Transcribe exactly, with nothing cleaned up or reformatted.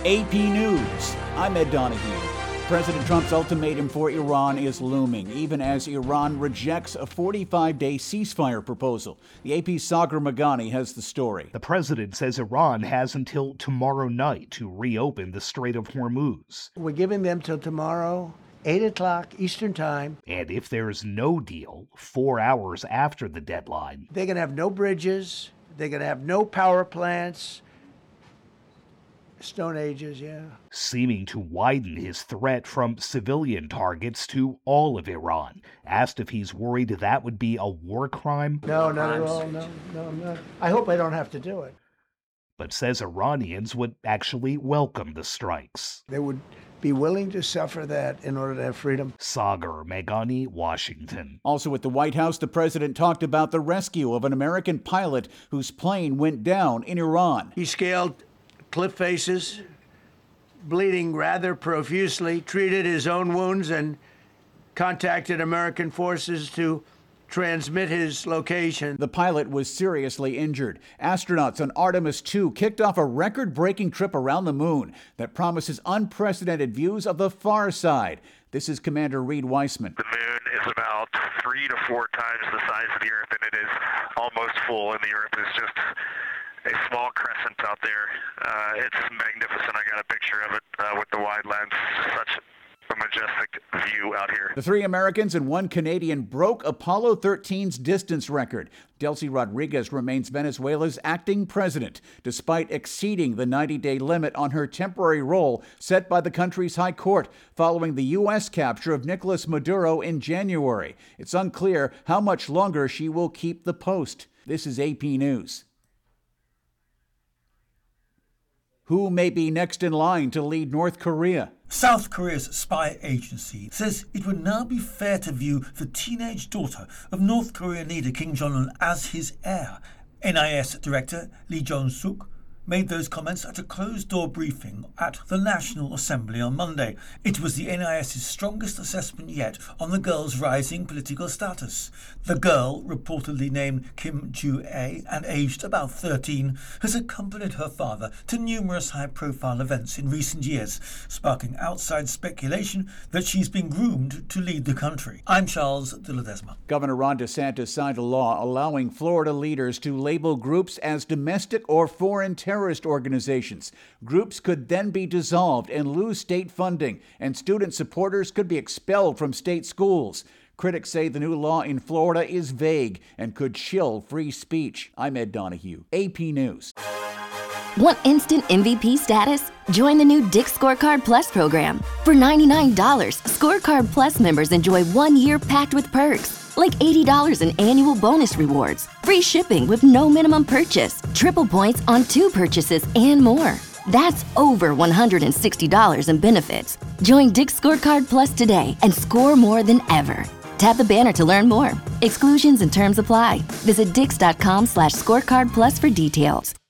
A P News, I'm Ed Donahue. President Trump's ultimatum for Iran is looming, even as Iran rejects a forty-five day ceasefire proposal. The A P's Sagar Meghani has the story. The president says Iran has until tomorrow night to reopen the Strait of Hormuz. We're giving them till tomorrow, eight o'clock Eastern Time. And if there's no deal, four hours after the deadline, they're going to have no bridges, they're going to have no power plants. Stone Ages, yeah. Seeming to widen his threat from civilian targets to all of Iran. Asked if he's worried that would be a war crime. No, not at all. No, no, I'm not. I hope I don't have to do it. But says Iranians would actually welcome the strikes. They would be willing to suffer that in order to have freedom. Sagar Meghani, Washington. Also at the White House, the president talked about the rescue of an American pilot whose plane went down in Iran. He scaled cliff faces, bleeding rather profusely, treated his own wounds, and contacted American forces to transmit his location. The pilot was seriously injured. Astronauts on Artemis two kicked off a record-breaking trip around the moon that promises unprecedented views of the far side. This is Commander Reed Weissman. The moon is about three to four times the size of the Earth, and it is almost full, and the Earth is just a small crescent out there. Uh, it's magnificent. I got a picture of it uh, with the wide lens. Such a majestic view out here. The three Americans and one Canadian broke Apollo thirteen's distance record. Delcy Rodriguez remains Venezuela's acting president, despite exceeding the ninety day limit on her temporary role set by the country's high court following the U S capture of Nicolas Maduro in January. It's unclear how much longer she will keep the post. This is A P News. Who may be next in line to lead North Korea? South Korea's spy agency says it would now be fair to view the teenage daughter of North Korean leader Kim Jong-un as his heir. N I S Director Lee Jong-suk made those comments at a closed-door briefing at the National Assembly on Monday. It was the NIS's strongest assessment yet on the girl's rising political status. The girl, reportedly named Kim Ju-ae and aged about thirteen, has accompanied her father to numerous high-profile events in recent years, sparking outside speculation that she's been groomed to lead the country. I'm Charles de Ledesma. Governor Ron DeSantis signed a law allowing Florida leaders to label groups as domestic or foreign terrorist terrorist organizations. Groups could then be dissolved and lose state funding, and student supporters could be expelled from state schools. Critics say the new law in Florida is vague and could chill free speech. I'm Ed Donahue, A P News. Want instant M V P status? Join the new Dick's Scorecard Plus program. For ninety-nine dollars, Scorecard Plus members enjoy one year packed with perks, like eighty dollars in annual bonus rewards, free shipping with no minimum purchase, triple points on two purchases, and more. That's over one hundred sixty dollars in benefits. Join Dick's Scorecard Plus today and score more than ever. Tap the banner to learn more. Exclusions and terms apply. Visit dix.com slash scorecard plus for details.